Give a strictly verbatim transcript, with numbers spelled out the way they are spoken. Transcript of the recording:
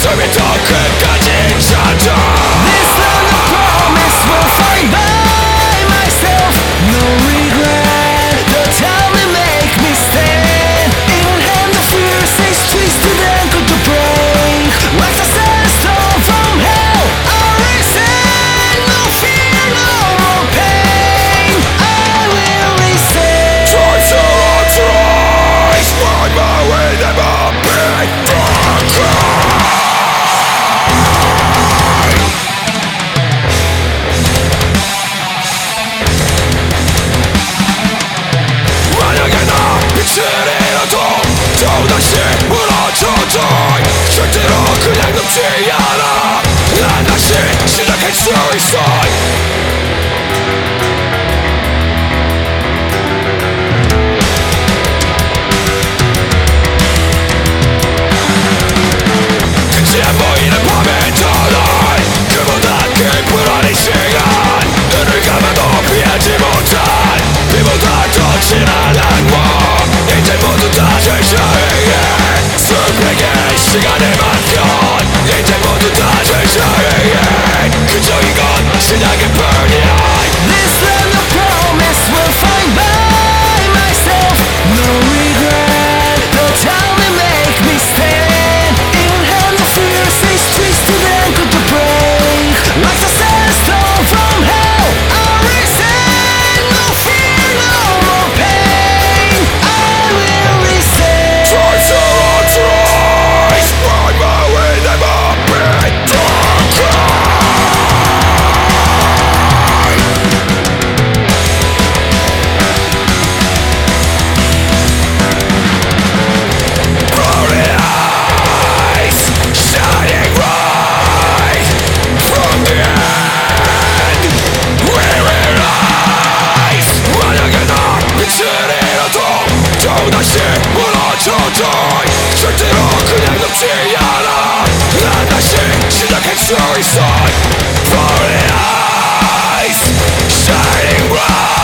처음부터 끝까지 찾아 This land of promise will find by myself. No regret, the time they make me stand. Even hand the fear says twisted ankle to break. Like the sandstone from hell, I resent. No fear, no more pain. I will resist. Try to authorize, find my way, never be broken. 빛이라도 또다시 무너져도 절대로 그냥 눕지 않아. 난 다시 시작할 수 있어. 끝이 안 보이는 밤의 터널, 그보다 큰 불안의 시간. 눈을 감아도 피하지 못한 비보다 더 진한 악몽. 이제 모두 다 절차해 숲에게 시간을 맡겨. 이제 모두 다 절차해 그저 이건 시작일 뿐이야. This land of promise will find by myself. No regret, the time they make me stand. Even hand the fear says twisted ankle to break. Like the sandstone from hell, I resent. No fear, no more pain. I will resist. Try to authorize, find my way, never be broken. Burning eyes, shining right from the end. Weary eyes, 만약에 나 빛을 잃어도 또다시 무너져도 절대로 그냥 눕지 않아. 난 다시 시작할 수 있어. Burning eyes, shining bright.